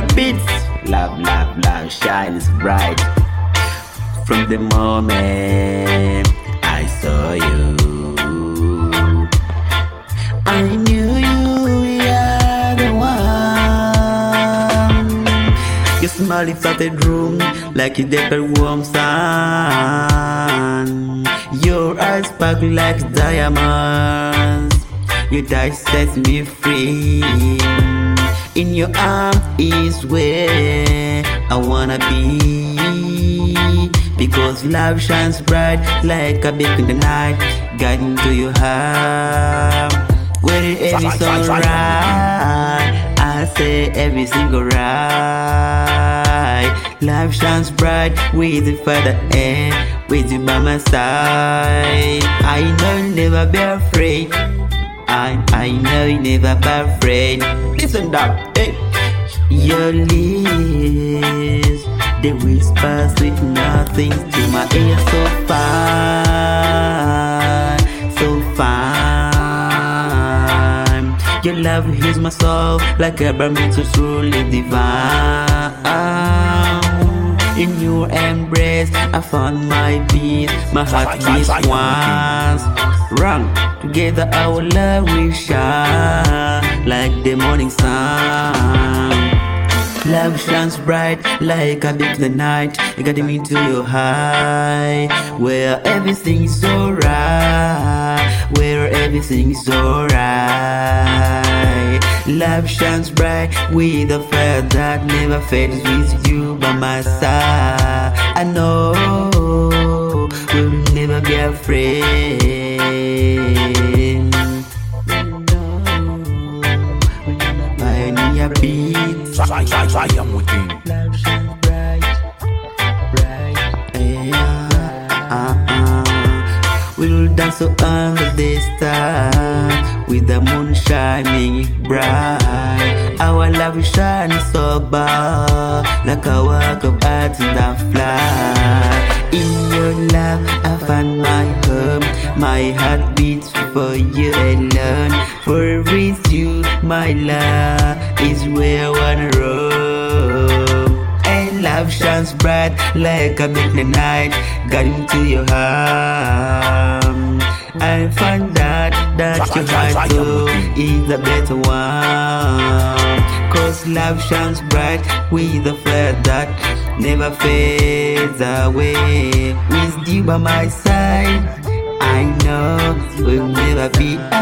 beats. Love, love, love shines bright. From the moment I saw you, I knew you were the one. Your smile is the room like a deeper warm sun. Your eyes sparkle like diamonds. Your touch sets me free. In your arms is where I wanna be. Because love shines bright like a beacon in the night, guiding to your heart. Where everything's alright, I say everything alright. Love shines bright with the Father and with you by my side. I know you'll never be afraid. I know you never be afraid. Listen up, hey. Your lips, they whisper sweet nothing to my ear. So fine, so fine. Your love heals my soul like a balm so truly divine. In your embrace, I found my peace. My heart beats once. Run together, our love will shine like the morning sun. Love shines bright like a beacon in the night, guiding me to your high, where everything's alright, where everything's alright. Love shines bright with a fire that never fades, with you by my side. I know we'll never be afraid. Pioneer beats. Love shines bright, bright. We'll dance under the stars with the moon shining bright. Our love is shining so bright like a work of art in the fly. In your love I find my home. My heart beats for you alone. For with you my love is where I wanna roam. And love shines bright like a midnight night, guiding to your heart. I find that your heart too is the better one. Cause love shines bright with a flare that never fades away. With you by my side, I know we'll never be